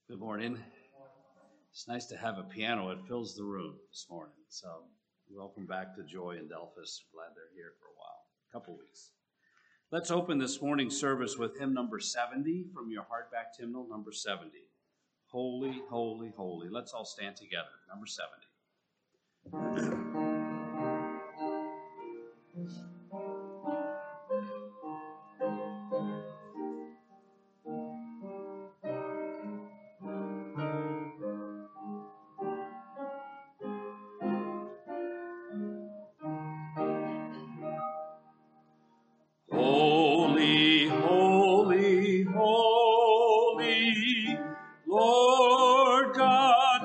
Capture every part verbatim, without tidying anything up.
Good morning. It's nice to have a piano. It fills the room this morning. So welcome back to Joy in Delphus. Glad they're here for a while, a couple weeks. Let's open this morning's service with hymn number seventy from your hardback hymnal, number seventy. Holy, holy, holy. Let's all stand together. Number seventy. Holy, holy, holy, Lord God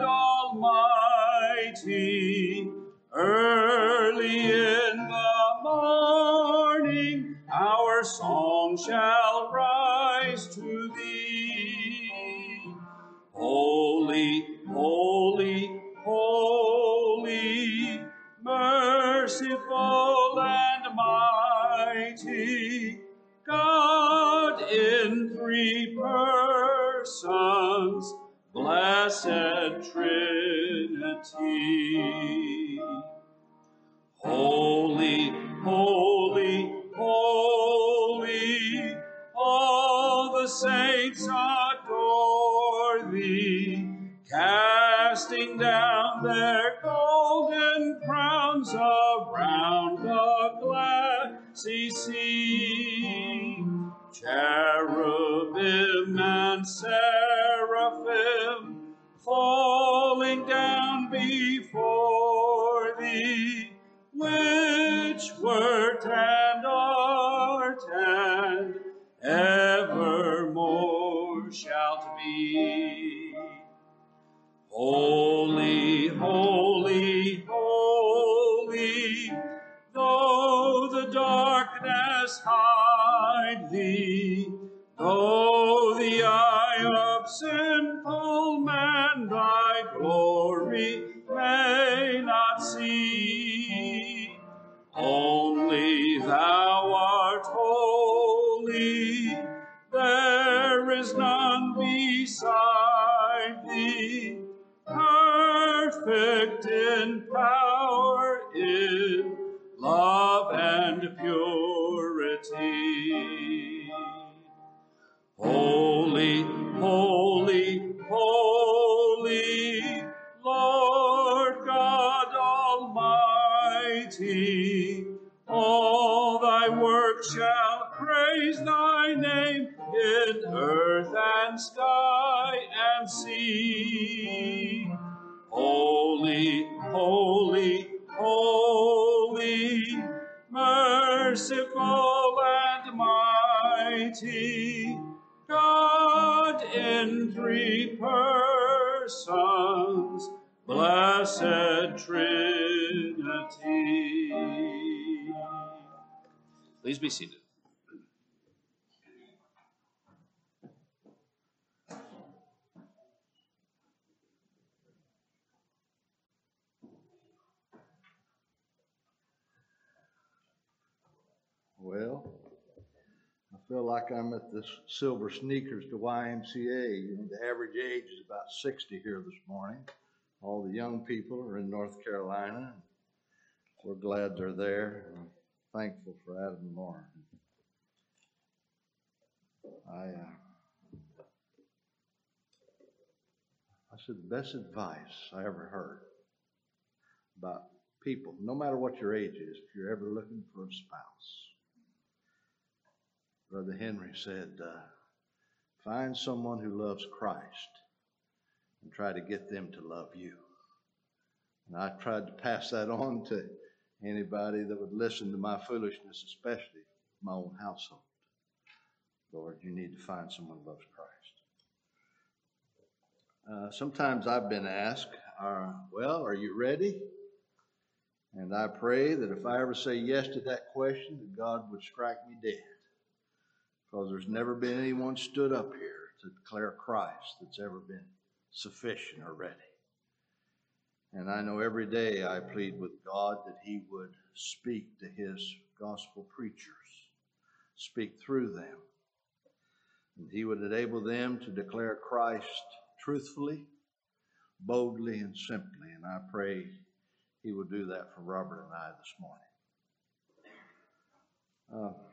Almighty, early in the morning our song shall rise to thee. Holy, holy, holy, merciful and mighty, God in three persons, blessed Trinity. Holy, holy, holy, all the saints adore thee, casting down their golden crowns around the glassy sea. Cherubim and seraphim falling down before thee, which wert and art and evermore shalt be. Holy, holy, holy, though the darkness hide thee, though the eye of sinful man thy glory may not see, only thou art holy, there is none beside thee, perfect in power, in love and purity. Holy, holy, holy, Lord God Almighty, all thy works shall praise thy name in earth and sky and sea. Holy, holy, holy, merciful and mighty, God in three persons, blessed Trinity. Please be seated. Well, I feel like I'm at the Silver Sneakers to Y M C A. You know, the average age is about sixty here this morning. All the young people are in North Carolina. We're glad they're there. I'm thankful for Adam and Lauren. I, uh, I said the best advice I ever heard about people, no matter what your age is, if you're ever looking for a spouse, Brother Henry said, uh, find someone who loves Christ and try to get them to love you. And I tried to pass that on to anybody that would listen to my foolishness, especially my own household. Lord, you need to find someone who loves Christ. Uh, sometimes I've been asked, uh, well, are you ready? And I pray that if I ever say yes to that question, that God would strike me dead. Because there's never been anyone stood up here to declare Christ that's ever been sufficient or ready. And I know every day I plead with God that he would speak to his gospel preachers, speak through them, and he would enable them to declare Christ truthfully, boldly, and simply. And I pray he will do that for Robert and I this morning. Uh,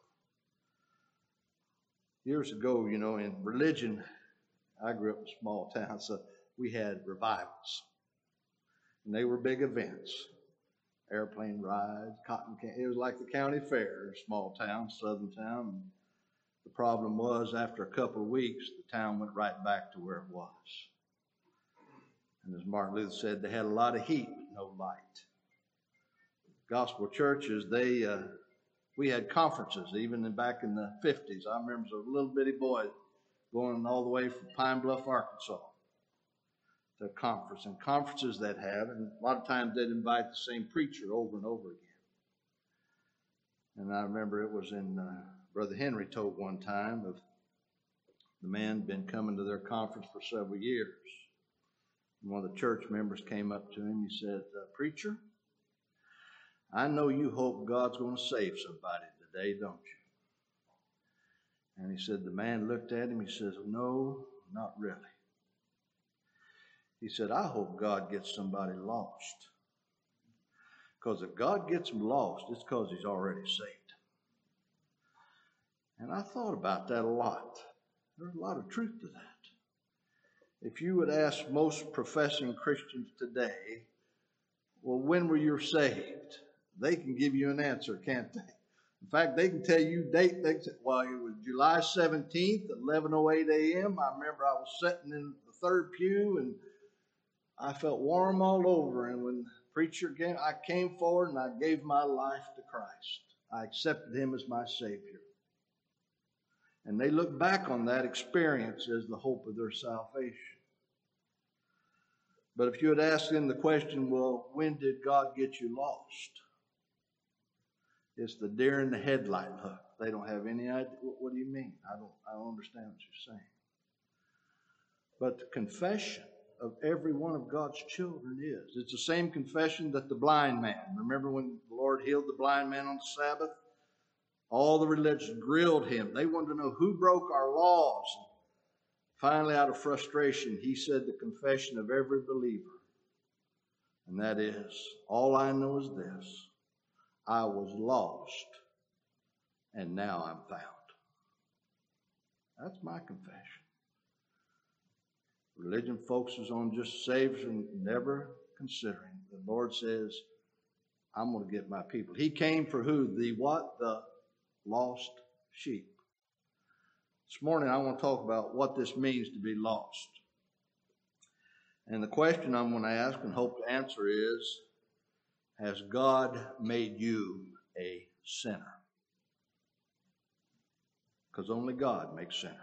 years ago, you know, in religion, I grew up in a small town, so we had revivals. And they were big events. Airplane rides, cotton can. It was like the county fair, small town, southern town. And the problem was, after a couple of weeks, the town went right back to where it was. And as Martin Luther said, they had a lot of heat, but no light. Gospel churches, they, uh, we had conferences, even in, back in the fifties. I remember as a little bitty boy going all the way from Pine Bluff, Arkansas, to a conference. And conferences that have, and a lot of times they'd invite the same preacher over and over again. And I remember it was in, uh, Brother Henry told one time of the man been coming to their conference for several years. And one of the church members came up to him. He said, uh, "Preacher, I know you hope God's going to save somebody today, don't you?" And he said, the man looked at him. He says, "No, not really." He said, "I hope God gets somebody lost. Because if God gets them lost, it's because he's already saved." And I thought about that a lot. There's a lot of truth to that. If you would ask most professing Christians today, well, when were you saved? They can give you an answer, can't they? In fact, they can tell you date. They can say, well, it was July seventeenth at eleven oh eight a.m. I remember I was sitting in the third pew and I felt warm all over. And when the preacher came, I came forward and I gave my life to Christ. I accepted him as my Savior. And they look back on that experience as the hope of their salvation. But if you had asked them the question, well, when did God get you lost? It's the deer in the headlight look. They don't have any idea. What, what do you mean? I don't, I don't understand what you're saying. But the confession of every one of God's children is. It's the same confession that the blind man. Remember when the Lord healed the blind man on the Sabbath? All the religions grilled him. They wanted to know who broke our laws. Finally, out of frustration, he said the confession of every believer. And that is, all I know is this: I was lost, and now I'm found. That's my confession. Religion focuses on just saves and never considering. The Lord says, I'm going to get my people. He came for who? The what? The lost sheep. This morning I want to talk about what this means to be lost. And the question I'm going to ask and hope to answer is, has God made you a sinner? Because only God makes sinners.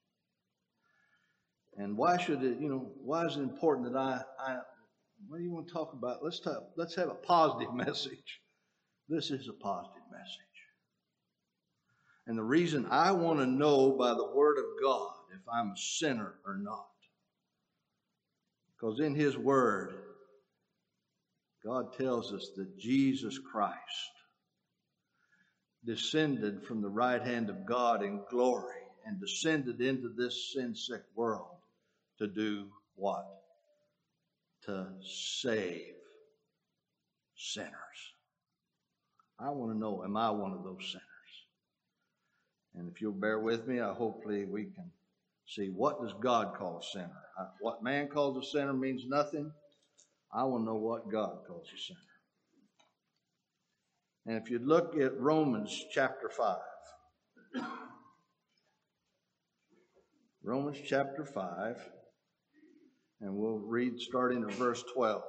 And why should it, you know, why is it important that I, I what do you want to talk about? Let's talk, let's have a positive message. This is a positive message. And the reason I want to know by the Word of God if I'm a sinner or not. Because in His Word, God tells us that Jesus Christ descended from the right hand of God in glory and descended into this sin-sick world to do what? To save sinners. I want to know, am I one of those sinners? And if you'll bear with me, I hopefully we can see, what does God call a sinner? What man calls a sinner means nothing. I want to know what God calls a sinner. And if you look at Romans chapter five. Romans chapter five. And we'll read starting at verse twelve.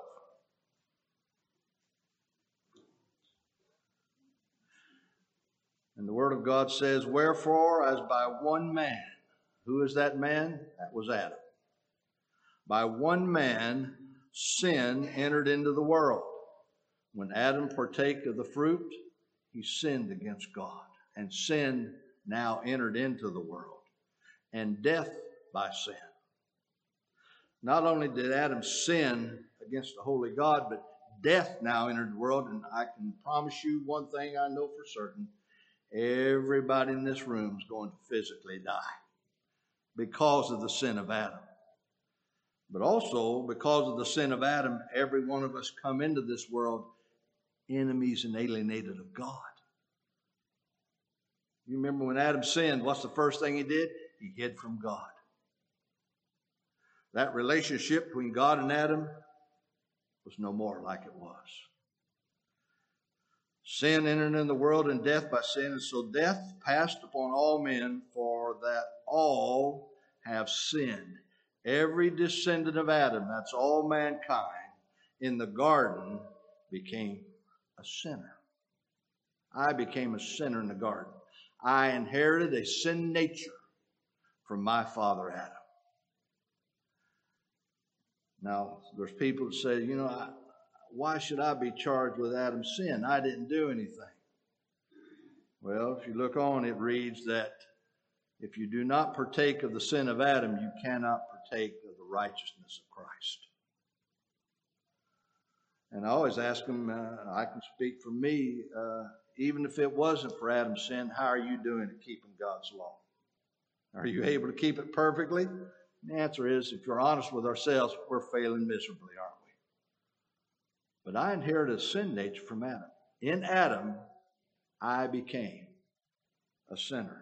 And the Word of God says, wherefore, as by one man, who is that man? That was Adam. By one man, sin entered into the world. When Adam partake of the fruit, he sinned against God. And sin now entered into the world. And death by sin. Not only did Adam sin against the holy God, but death now entered the world. And I can promise you one thing I know for certain. Everybody in this room is going to physically die because of the sin of Adam. But also, because of the sin of Adam, every one of us come into this world enemies and alienated of God. You remember when Adam sinned, what's the first thing he did? He hid from God. That relationship between God and Adam was no more like it was. Sin entered in the world, and death by sin, and so death passed upon all men, for that all have sinned. Every descendant of Adam, that's all mankind, in the garden became a sinner. I became a sinner in the garden. I inherited a sin nature from my father Adam. Now, there's people that say, you know, I, why should I be charged with Adam's sin? I didn't do anything. Well, if you look on, it reads that if you do not partake of the sin of Adam, you cannot partake of the righteousness of Christ. And I always ask them, uh, I can speak for me, uh, even if it wasn't for Adam's sin, how are you doing at keeping God's law? Are you able to keep it perfectly? The answer is, if you're honest with ourselves, we're failing miserably, aren't we? But I inherited a sin nature from Adam. In Adam, I became a sinner.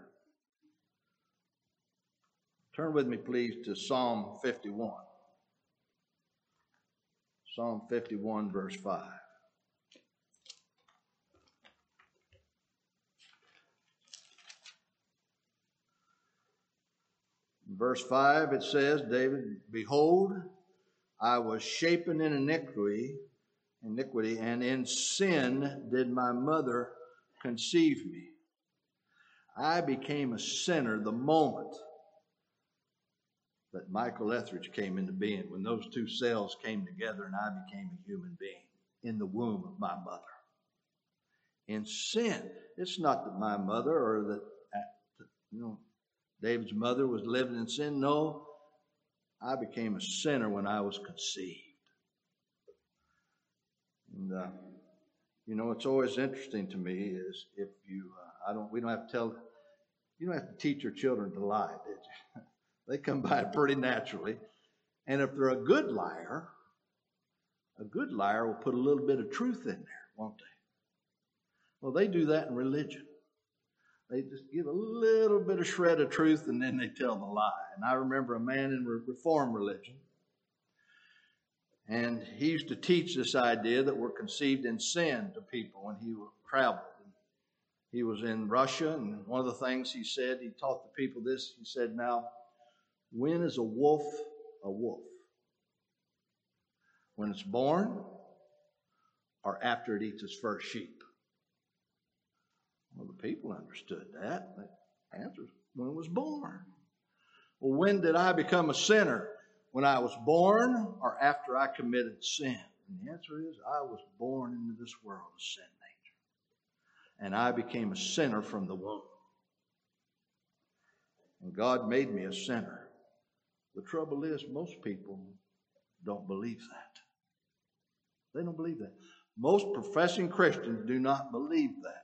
Turn with me, please, to Psalm fifty-one. Psalm fifty-one, verse five. In verse five, it says, David, behold, I was shapen in iniquity, iniquity, and in sin did my mother conceive me. I became a sinner the moment that Michael Etheridge came into being, when those two cells came together and I became a human being in the womb of my mother. In sin, it's not that my mother or that, you know, David's mother was living in sin. No, I became a sinner when I was conceived. And, uh, you know, it's always interesting to me is if you, uh, I don't, we don't have to tell, you don't have to teach your children to lie, did you? They come by it pretty naturally. And if they're a good liar, a good liar will put a little bit of truth in there, won't they? Well, they do that in religion. They just give a little bit of shred of truth and then they tell the lie. And I remember a man in Reform religion, and he used to teach this idea that we're conceived in sin to people when he traveled. He was in Russia, and one of the things he said, he taught the people this, he said, now, when is a wolf a wolf? When it's born or after it eats its first sheep? Well, the people understood that. The answer is when it was born. Well, when did I become a sinner? When I was born or after I committed sin? And the answer is I was born into this world of sin nature. And I became a sinner from the womb. And God made me a sinner. The trouble is, most people don't believe that. They don't believe that. Most professing Christians do not believe that.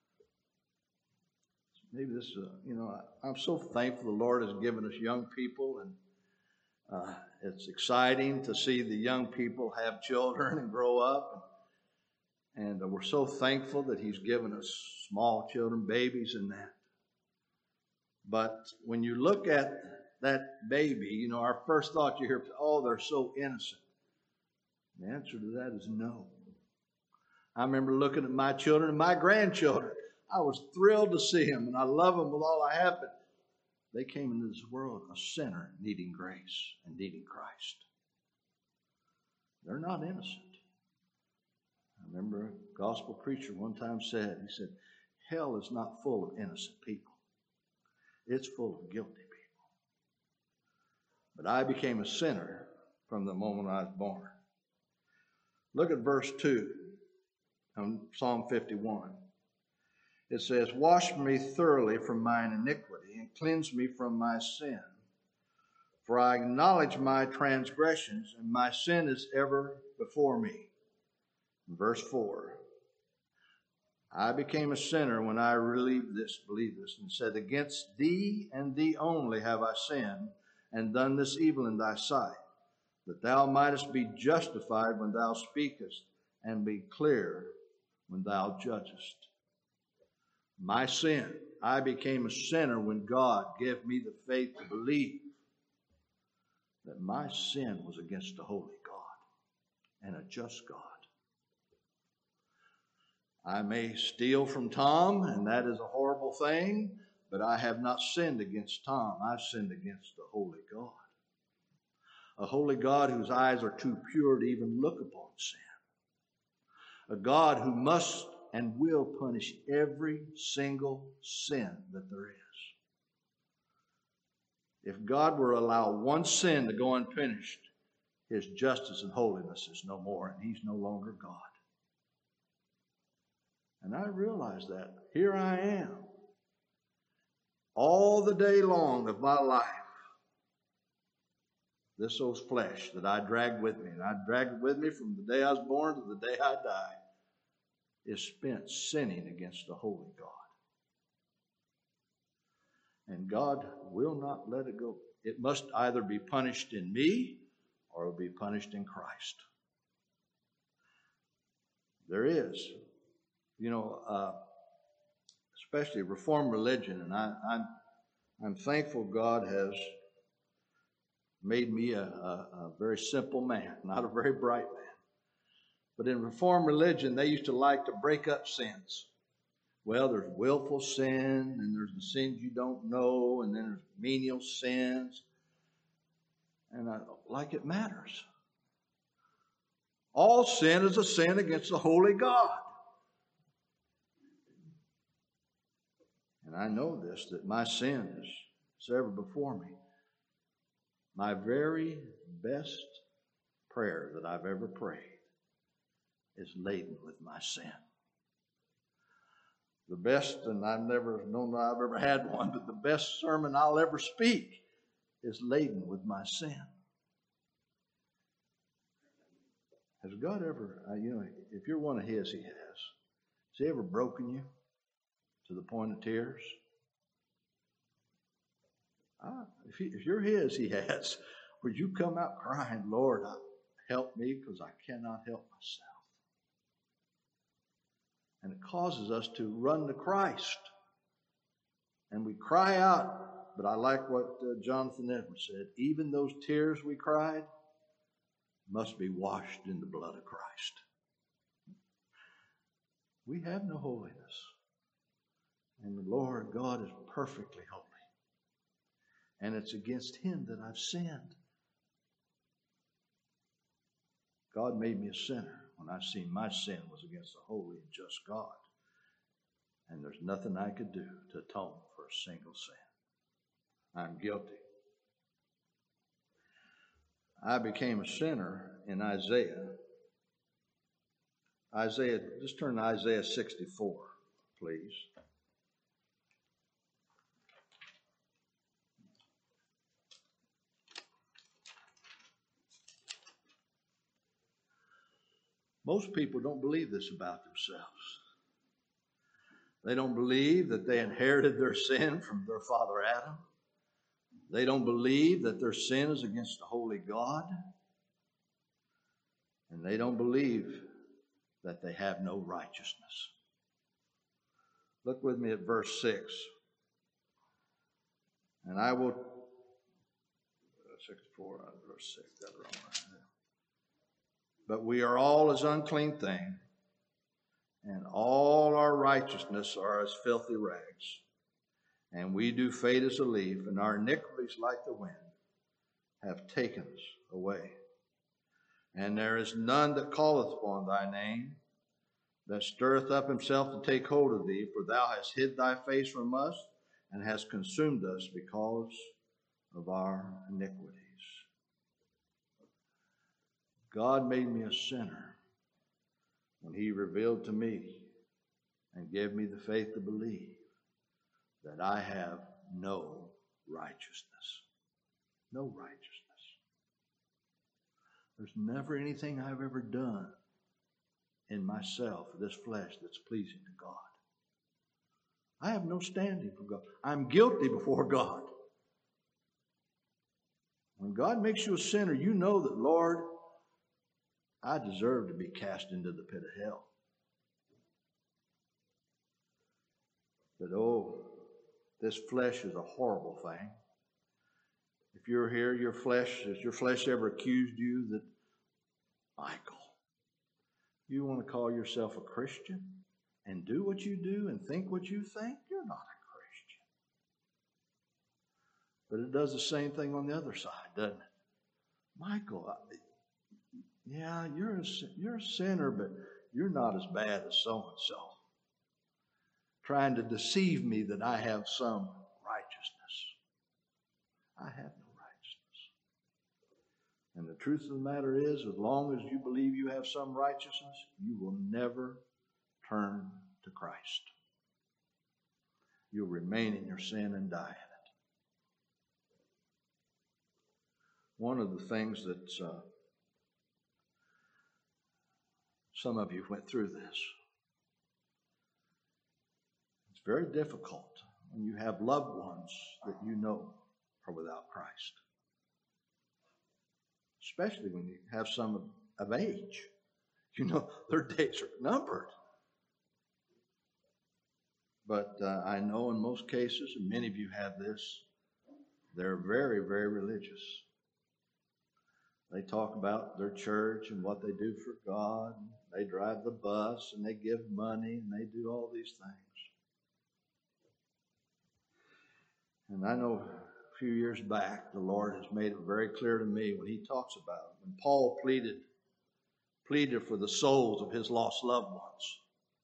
Maybe this is, a, you know, I, I'm so thankful the Lord has given us young people, and uh, it's exciting to see the young people have children and grow up. And, and uh, we're so thankful that He's given us small children, babies, and that. But when you look at that baby, you know, our first thought you hear, oh, they're so innocent. The answer to that is no. I remember looking at my children and my grandchildren. I was thrilled to see them, and I love them with all I have, but they came into this world a sinner needing grace and needing Christ. They're not innocent. I remember a gospel preacher one time said, he said, hell is not full of innocent people. It's full of guilty people. But I became a sinner from the moment I was born. Look at verse two of Psalm fifty-one. It says, wash me thoroughly from mine iniquity and cleanse me from my sin. For I acknowledge my transgressions, and my sin is ever before me. Verse four. I became a sinner when I believed this, believed this, and said, against thee and thee only have I sinned, and done this evil in thy sight, that thou mightest be justified when thou speakest, and be clear when thou judgest. My sin, I became a sinner when God gave me the faith to believe that my sin was against a holy God and a just God. I may steal from Tom, and that is a horrible thing, but I have not sinned against Tom. I've sinned against the holy God. A holy God whose eyes are too pure to even look upon sin. A God who must and will punish every single sin that there is. If God were to allow one sin to go unpunished, his justice and holiness is no more, and he's no longer God. And I realize that. Here I am, all the day long of my life. This old flesh that I dragged with me, and I dragged it with me from the day I was born to the day I die, is spent sinning against the holy God. And God will not let it go. It must either be punished in me or it will be punished in Christ. There is, you know, uh, especially Reformed religion, and I, I'm, I'm thankful God has made me a, a, a very simple man, not a very bright man. But in Reformed religion, they used to like to break up sins. Well, there's willful sin, and there's the sins you don't know, and then there's menial sins. And I, like it matters. All sin is a sin against the holy God. And I know this, that my sin is, is ever before me. My very best prayer that I've ever prayed is laden with my sin. The best, and I've never known that I've ever had one, but the best sermon I'll ever speak is laden with my sin. Has God ever, uh, you know, if you're one of his, he has. Has he ever broken you to the point of tears? Uh, if, he, if you're his, he has. Would you come out crying, Lord, help me because I cannot help myself? And it causes us to run to Christ. And we cry out, but I like what uh, Jonathan Edwards said, even those tears we cried must be washed in the blood of Christ. We have no holiness. And the Lord God is perfectly holy. And it's against him that I've sinned. God made me a sinner when I seen my sin was against the holy and just God. And there's nothing I could do to atone for a single sin. I'm guilty. I became a sinner in Isaiah. Isaiah, just turn to Isaiah sixty-four, please. Most people don't believe this about themselves. They don't believe that they inherited their sin from their father Adam. They don't believe that their sin is against the holy God. And they don't believe that they have no righteousness. Look with me at verse six. And I will, sixty-four, verse six, got it wrong right there. But we are all as unclean thing, and all our righteousness are as filthy rags. And we do fade as a leaf, and our iniquities like the wind have taken us away. And there is none that calleth upon thy name, that stirreth up himself to take hold of thee, for thou hast hid thy face from us, and hast consumed us because of our iniquities. God made me a sinner when he revealed to me and gave me the faith to believe that I have no righteousness. No righteousness. There's never anything I've ever done in myself, this flesh, that's pleasing to God. I have no standing for God. I'm guilty before God. When God makes you a sinner, you know that, Lord, I deserve to be cast into the pit of hell. But oh, this flesh is a horrible thing. If you're here, your flesh, has your flesh ever accused you that, Michael, you want to call yourself a Christian and do what you do and think what you think? You're not a Christian. But it does the same thing on the other side, doesn't it? Michael, I, yeah, you're a, you're a sinner, but you're not as bad as so-and-so. Trying to deceive me that I have some righteousness. I have no righteousness. And the truth of the matter is, as long as you believe you have some righteousness, you will never turn to Christ. You'll remain in your sin and die in it. One of the things that uh, some of you went through this. It's very difficult when you have loved ones that you know are without Christ. Especially when you have some of, of age. You know, their days are numbered. But uh, I know in most cases, and many of you have this, they're very, very religious. They talk about their church and what they do for God. They drive the bus and they give money and they do all these things. And I know a few years back, the Lord has made it very clear to me when he talks about it. When Paul pleaded, pleaded for the souls of his lost loved ones.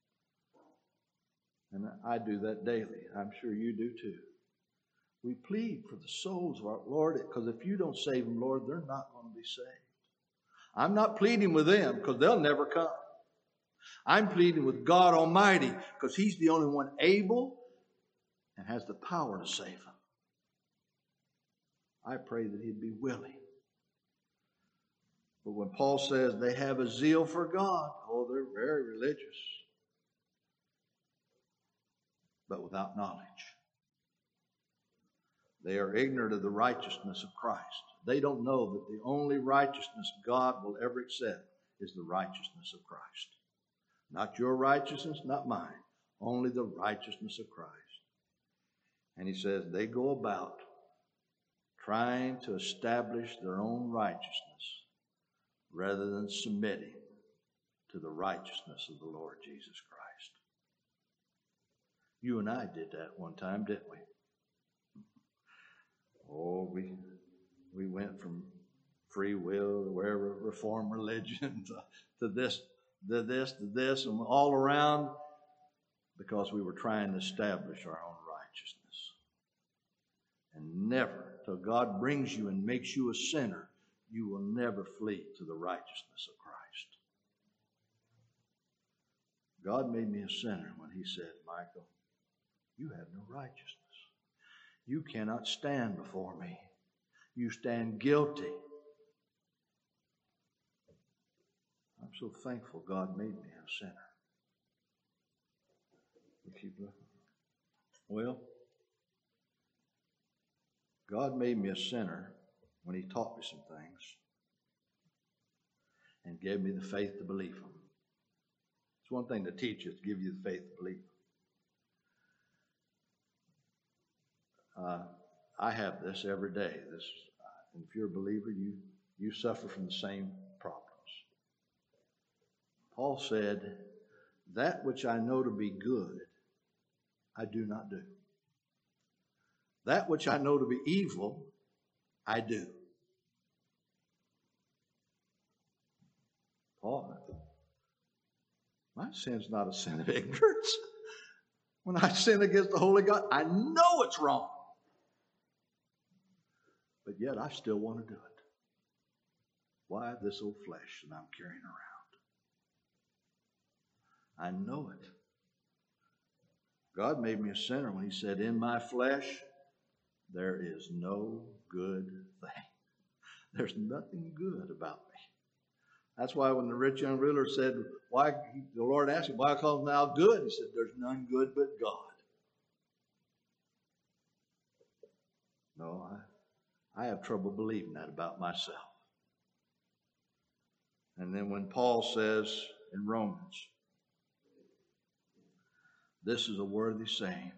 And I do that daily. I'm sure you do too. We plead for the souls of our Lord, because if you don't save them, Lord, they're not going to be saved. I'm not pleading with them because they'll never come. I'm pleading with God Almighty because he's the only one able and has the power to save them. I pray that he'd be willing. But when Paul says they have a zeal for God, oh, they're very religious, but without knowledge. They are ignorant of the righteousness of Christ. They don't know that the only righteousness God will ever accept is the righteousness of Christ. Not your righteousness, not mine. Only the righteousness of Christ. And he says they go about trying to establish their own righteousness rather than submitting to the righteousness of the Lord Jesus Christ. You and I did that one time, didn't we? Oh, we we went from free will to wherever reform religion to, to this, to this, to this, and all around because we were trying to establish our own righteousness. And never, till God brings you and makes you a sinner, you will never flee to the righteousness of Christ. God made me a sinner when he said, Michael, you have no righteousness. You cannot stand before me. You stand guilty. I'm so thankful God made me a sinner. We keep looking. Well, God made me a sinner when he taught me some things and gave me the faith to believe them. It's one thing to teach you, to give you the faith to believe them. Uh, I have this every day. This, uh, and if you're a believer, you, you suffer from the same problems. Paul said, that which I know to be good, I do not do. That which I know to be evil, I do. Paul, my sin's not a sin of ignorance. When I sin against the holy God, I know it's wrong. But yet I still want to do it. Why? This old flesh that I'm carrying around. I know it. God made me a sinner when he said, in my flesh, there is no good thing. There's nothing good about me. That's why when the rich young ruler said, why, the Lord asked him, why call thou good? He said, there's none good but God. No, I, I have trouble believing that about myself. And then when Paul says in Romans, this is a worthy saying,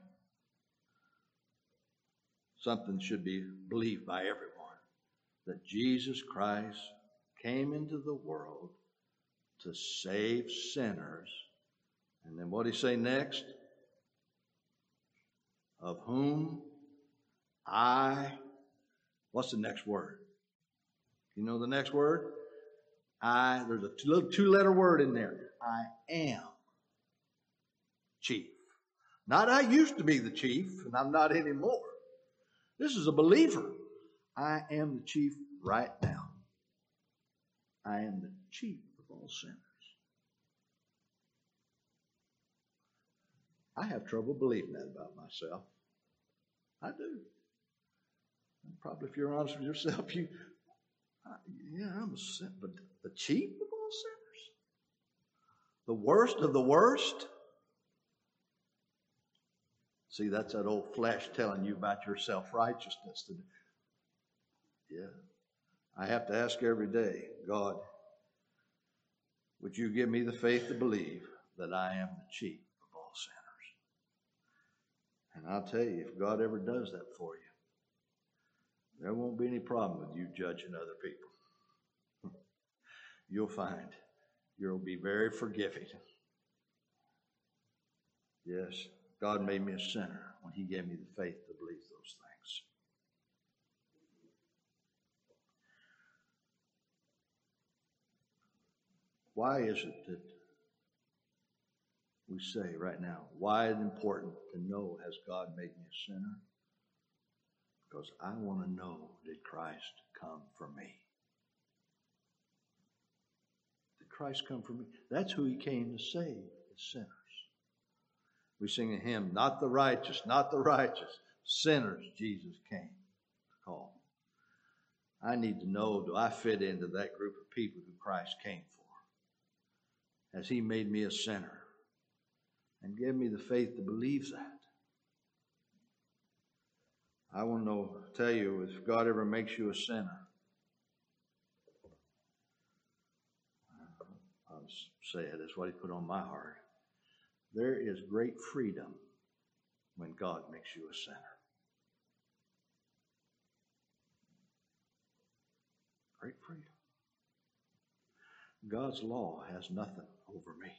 something should be believed by everyone, that Jesus Christ came into the world to save sinners. And then what did he say next? Of whom I, what's the next word? You know the next word? I, there's a little two-letter word in there. I am chief. Not I used to be the chief, and I'm not anymore. This is a believer. I am the chief right now. I am the chief of all sinners. I have trouble believing that about myself. I do. And probably if you're honest with yourself, you, I, yeah, I'm a sinner, but the chief of all sinners? The worst of the worst? See, that's that old flesh telling you about your self-righteousness. Yeah. I have to ask every day, God, would you give me the faith to believe that I am the chief of all sinners? And I'll tell you, if God ever does that for you, there won't be any problem with you judging other people. You'll find you'll be very forgiving. Yes, God made me a sinner when he gave me the faith to believe those things. Why is it that we say right now, why is it important to know, has God made me a sinner? Because I want to know, did Christ come for me? Did Christ come for me? That's who he came to save, the sinners. We sing a hymn, not the righteous, not the righteous, sinners Jesus came to call. I need to know, do I fit into that group of people who Christ came for? Has he made me a sinner? And give me the faith to believe that. I want to know, tell you, if God ever makes you a sinner, I'll say it, that's what he put on my heart. There is great freedom when God makes you a sinner. Great freedom. God's law has nothing over me.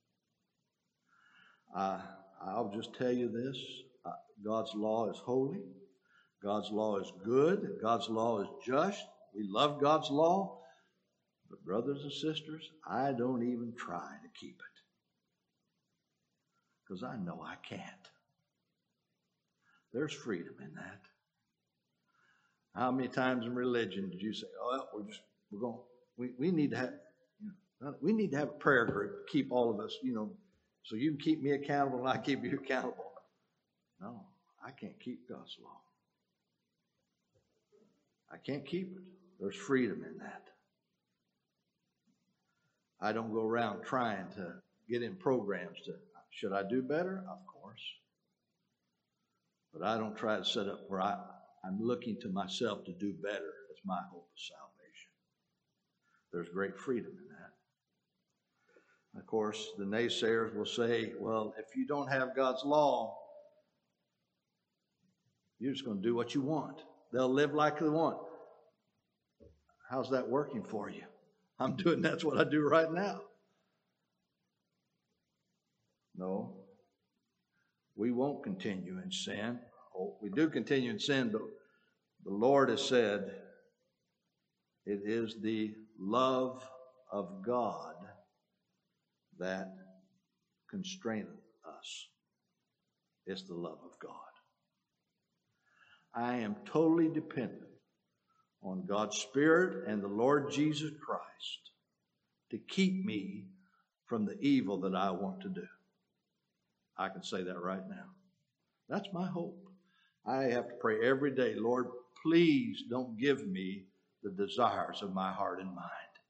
Uh, I'll just tell you this. Uh, God's law is holy. God's law is good. God's law is just. We love God's law. But brothers and sisters, I don't even try to keep it. Because I know I can't. There's freedom in that. How many times in religion did you say, oh, well, we're just, we're going, we, we need to have, you know, we need to have a prayer group to keep all of us, you know, so you can keep me accountable and I keep you accountable. No, I can't keep God's law. I can't keep it. There's freedom in that. I don't go around trying to get in programs to, should I do better? Of course. But I don't try to set up where I, I'm looking to myself to do better. That's my hope of salvation. There's great freedom in that. Of course, the naysayers will say, well, if you don't have God's law, you're just going to do what you want. They'll live like they want. How's that working for you? I'm doing, that's what I do right now. No, we won't continue in sin. Oh, we do continue in sin, but the Lord has said it is the love of God that constraineth us. It's the love of God. I am totally dependent on God's Spirit and the Lord Jesus Christ to keep me from the evil that I want to do. I can say that right now. That's my hope. I have to pray every day, Lord, please don't give me the desires of my heart and mind.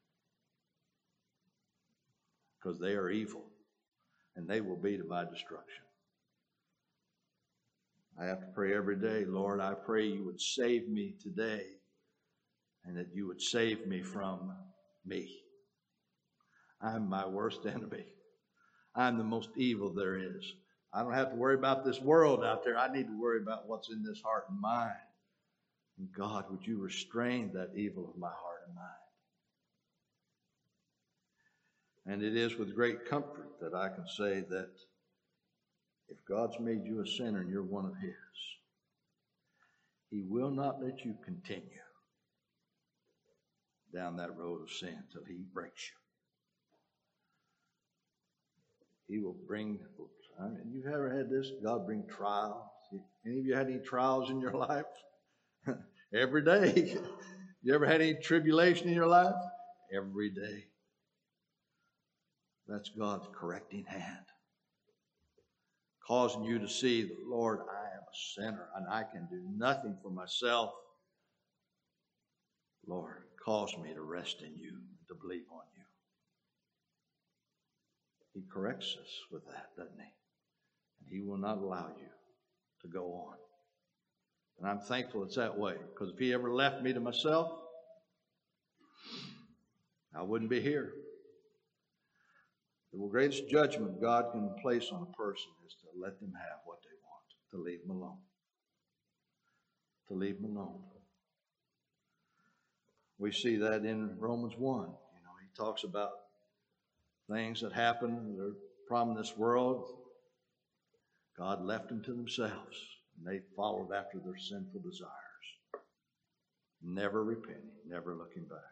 Because they are evil, and they will be to my destruction. I have to pray every day, Lord, I pray you would save me today and that you would save me from me. I'm my worst enemy. I'm the most evil there is. I don't have to worry about this world out there. I need to worry about what's in this heart and mind. And God, would you restrain that evil of my heart and mind? And it is with great comfort that I can say that if God's made you a sinner and you're one of His, He will not let you continue down that road of sin till He breaks you. He will bring, I mean, you've ever had this? God bring trials. Any of you had any trials in your life? Every day. You ever had any tribulation in your life? Every day. That's God's correcting hand, causing you to see that, Lord, I am a sinner and I can do nothing for myself. Lord, cause me to rest in you and to believe on you. He corrects us with that, doesn't He? And He will not allow you to go on. And I'm thankful it's that way, because if He ever left me to myself, I wouldn't be here. The greatest judgment God can place on a person is to let them have what they want, to leave them alone. To leave them alone. We see that in Romans one. You know, he talks about things that happen that are from this world. God left them to themselves, and they followed after their sinful desires, never repenting, never looking back.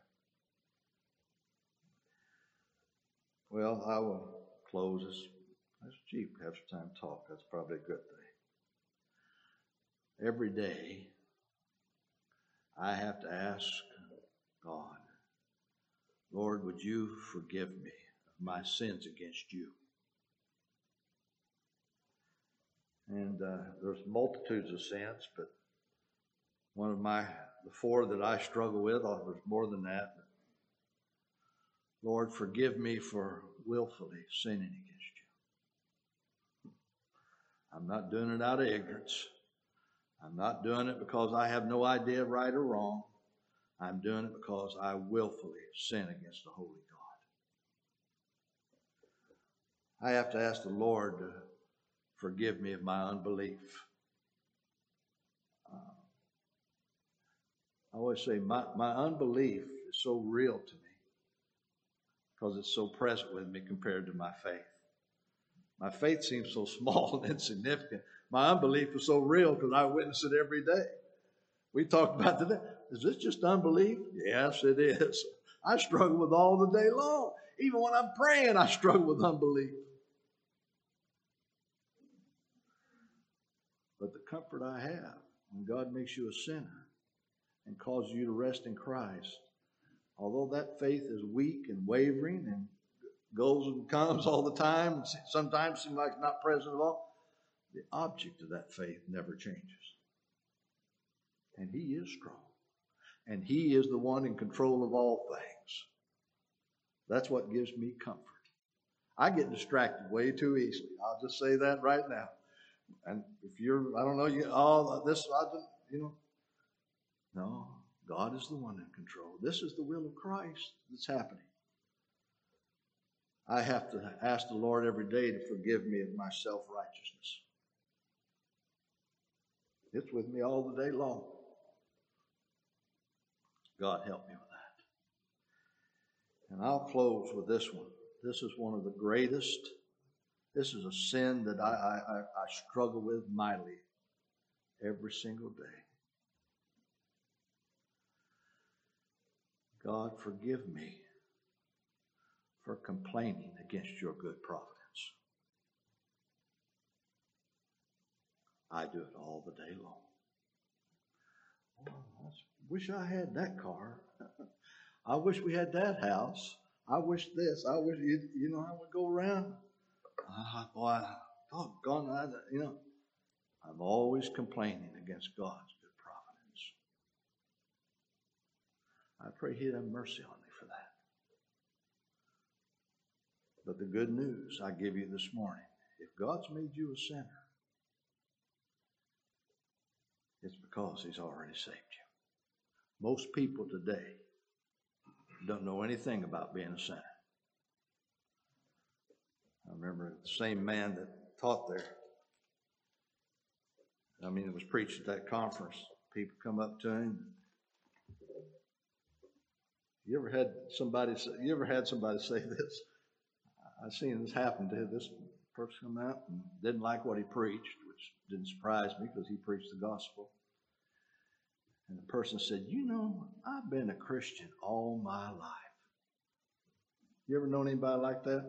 Well, I will close this. That's cheap. Have some time to talk. That's probably a good thing. Every day, I have to ask God, Lord, would you forgive me of my sins against you? And uh, there's multitudes of sins, but one of my, the four that I struggle with, oh, there's more than that. Lord, forgive me for willfully sinning against you. I'm not doing it out of ignorance. I'm not doing it because I have no idea of right or wrong. I'm doing it because I willfully sin against the Holy God. I have to ask the Lord to forgive me of my unbelief. Uh, I always say my, my unbelief is so real to me, because it's so present with me compared to my faith. My faith seems so small and insignificant. My unbelief is so real because I witness it every day. We talked about today. Is this just unbelief? Yes, it is. I struggle with all the day long. Even when I'm praying, I struggle with unbelief. But the comfort I have when God makes you a sinner and causes you to rest in Christ, although that faith is weak and wavering and goes and comes all the time, and sometimes seems like it's not present at all, the object of that faith never changes. And He is strong. And He is the one in control of all things. That's what gives me comfort. I get distracted way too easily. I'll just say that right now. And if you're, I don't know, you, oh, this, I don't, you know, no. God is the one in control. This is the will of Christ that's happening. I have to ask the Lord every day to forgive me of my self-righteousness. It's with me all the day long. God help me with that. And I'll close with this one. This is one of the greatest. This is a sin that I, I, I struggle with mightily every single day. God, forgive me for complaining against your good providence. I do it all the day long. Oh, I wish I had that car. I wish we had that house. I wish this. I wish, you, you know, I would go around. Ah, boy, doggone, I, you know, I'm always complaining against God's good providence. I pray He'd have mercy on me for that. But the good news I give you this morning, if God's made you a sinner, Because He's already saved you. Most people today don't know anything about being a sinner. I remember the same man that taught there. I mean, it was preached at that conference. People come up to him. You ever had somebody say, you ever had somebody say this? I've seen this happen to this person come out and didn't like what he preached, which didn't surprise me because he preached the gospel. And the person said, you know, I've been a Christian all my life. You ever known anybody like that?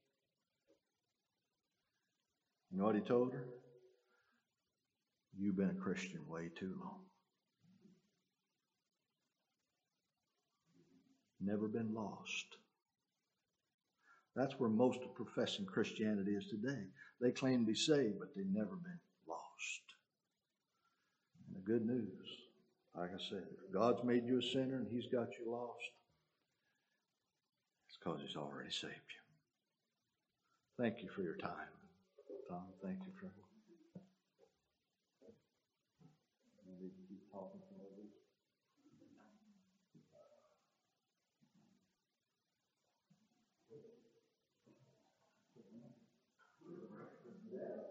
You know what he told her? You've been a Christian way too long. Never been lost. That's where most of professing Christianity is today. They claim to be saved, but they've never been lost. And the good news, like I said, if God's made you a sinner and He's got you lost, it's because He's already saved you. Thank you for your time. Tom, thank you for talking to others.